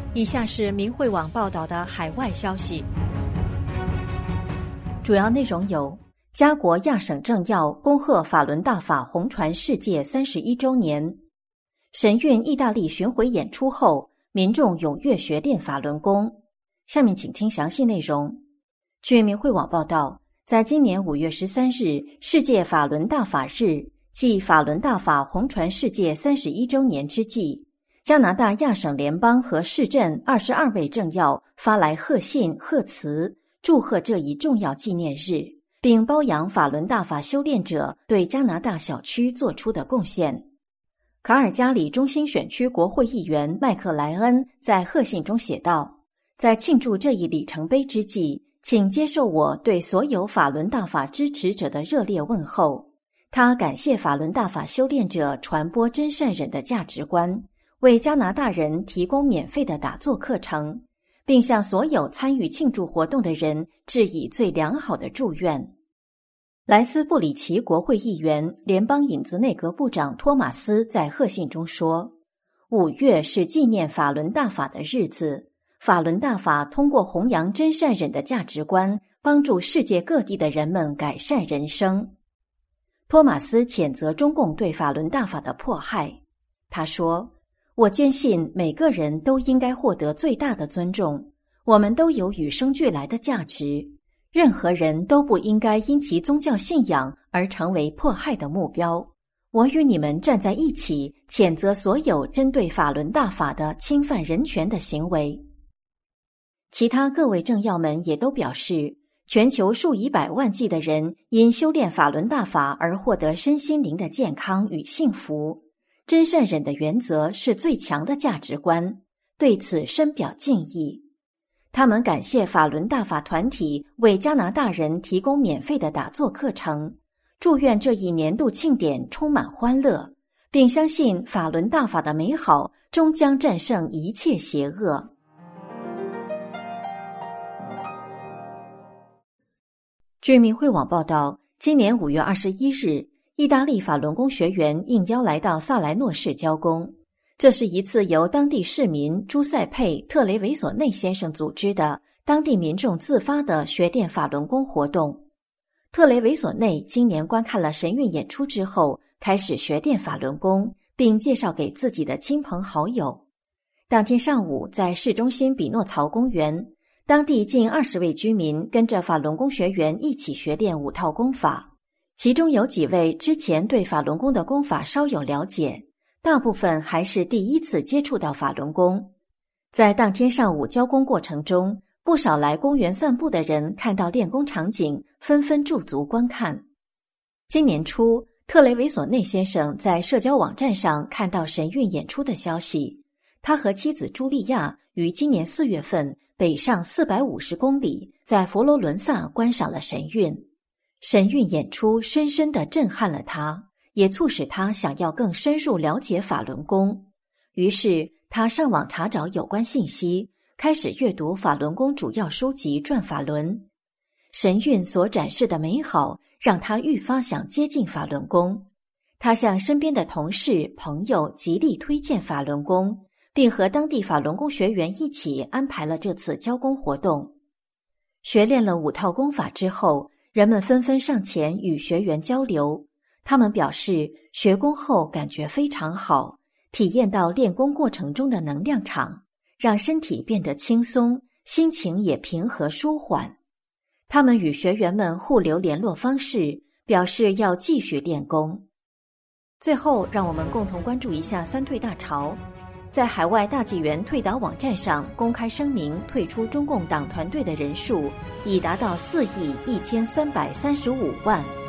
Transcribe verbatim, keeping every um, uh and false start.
以下是明慧网报道的海外消息， 主要内容有：加国亚省政要恭贺法轮大法红传世界三十一周年；神韵意大利巡回演出后，民众踊跃学练法轮功。下面请听详细内容。据明慧网报道，在今年五月十三日世界法轮大法日，即法轮大法红传世界三十一周年之际，加拿大亚省联邦和市镇二十二位政要发来贺信贺词，祝贺这一重要纪念日，并褒扬法轮大法修炼者对加拿大小区做出的贡献。卡尔加里中心选区国会议员麦克莱恩在贺信中写道：在庆祝这一里程碑之际，请接受我对所有法轮大法支持者的热烈问候。他感谢法轮大法修炼者传播真善忍的价值观，为加拿大人提供免费的打坐课程，并向所有参与庆祝活动的人致以最良好的祝愿。莱斯布里奇国会议员、联邦影子内阁部长托马斯在贺信中说：五月是纪念法轮大法的日子，法轮大法通过弘扬真善忍的价值观，帮助世界各地的人们改善人生。托马斯谴责中共对法轮大法的迫害，他说：我坚信每个人都应该获得最大的尊重，我们都有与生俱来的价值，任何人都不应该因其宗教信仰而成为迫害的目标。我与你们站在一起，谴责所有针对法轮大法的侵犯人权的行为。其他各位政要们也都表示，全球数以百万计的人因修炼法轮大法而获得身心灵的健康与幸福。真善忍的原则是最强的价值观，对此深表敬意。他们感谢法轮大法团体为加拿大人提供免费的打坐课程，祝愿这一年度庆典充满欢乐，并相信法轮大法的美好终将战胜一切邪恶。据明慧网报道，今年五月二十一日，意大利法轮功学员应邀来到萨莱诺市交功。这是一次由当地市民朱塞佩·特雷维索内先生组织的当地民众自发的学练法轮功活动。特雷维索内今年观看了神韵演出之后，开始学练法轮功，并介绍给自己的亲朋好友。当天上午，在市中心比诺曹公园，当地近二十位居民跟着法轮功学员一起学练五套功法，其中有几位之前对法轮功的功法稍有了解，大部分还是第一次接触到法轮功。在当天上午交功过程中，不少来公园散步的人看到练功场景，纷纷驻足观看。今年初，特雷维索内先生在社交网站上看到神韵演出的消息，他和妻子茱莉亚于今年四月份北上四百五十公里，在佛罗伦萨观赏了神韵。神韵演出深深地震撼了他，也促使他想要更深入了解法轮功。于是他上网查找有关信息，开始阅读法轮功主要书籍《转法轮》。神韵所展示的美好让他愈发想接近法轮功。他向身边的同事朋友极力推荐法轮功，并和当地法轮功学员一起安排了这次交功活动。学练了五套功法之后，人们纷纷上前与学员交流。他们表示学功后感觉非常好，体验到练功过程中的能量场，让身体变得轻松，心情也平和舒缓。他们与学员们互留联络方式，表示要继续练功。最后，让我们共同关注一下三退大潮。在海外大纪元退党网站上公开声明退出中共党团队的人数已达到四亿一千三百三十五万。